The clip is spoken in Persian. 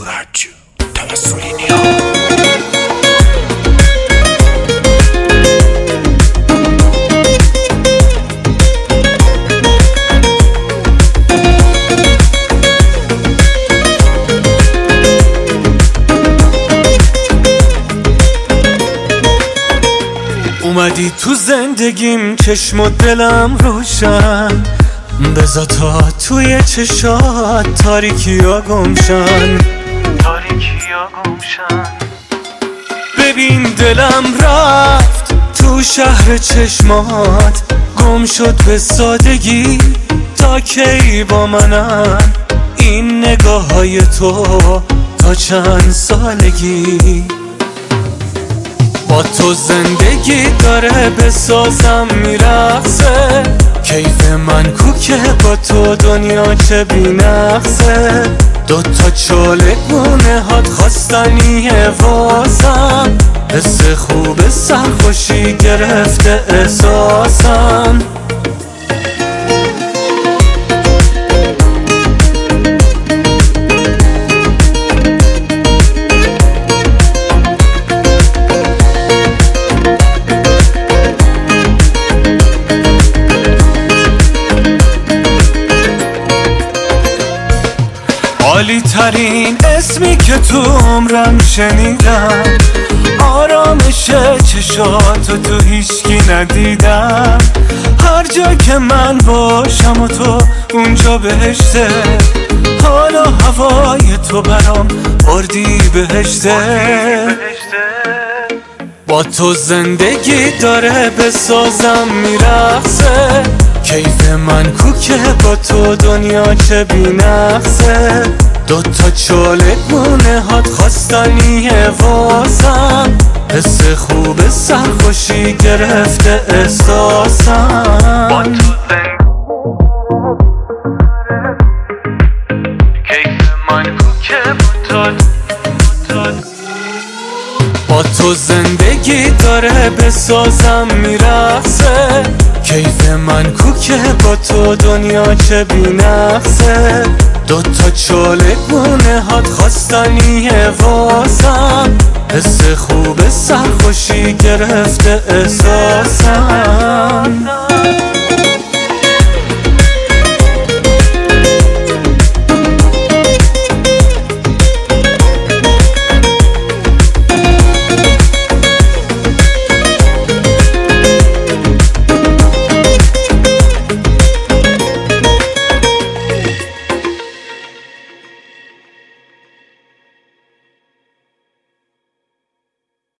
rádio da Gasolina. اومدی تو زندگیم، چشم و دلم روشن، بذار تا توی چشات تاریکیا گمشن. ببین دلم رفت تو شهر چشمات، گم شد به سادگی، تا کی با منن این نگاه های تو تا چند سالگی. با تو زندگی داره بسازم میرقصه، کیف من کوکه با تو دنیا چه بی نقصه. دوتا چاله گونه هات خواستنیه واسم، حس خوب سرخوشی گرفته احساسم. عالی ترین اسمی که تو عمرم شنیدم، آرامش چشاتو تو هیچکی ندیدم. هر جا که من باشم و تو اونجا بهشته، حالا هوای تو برام اردی بهشته. با تو زندگی داره بسازم میرقصه، کیف من کوکه با تو دنیا چه بی نقصه. دوتا چاله گونه هات خواستنیه واسم، حس خوب سرخوشی گرفته احساسم. با تو کیف من کوکه با تو زندگی داره بسازم میرقصه، کیف من کوکه با تو دنیا چه بی نقصه. دوتا چاله گونه هات خواستنیه واسم، حس خوب سرخوشی گرفته احساسم.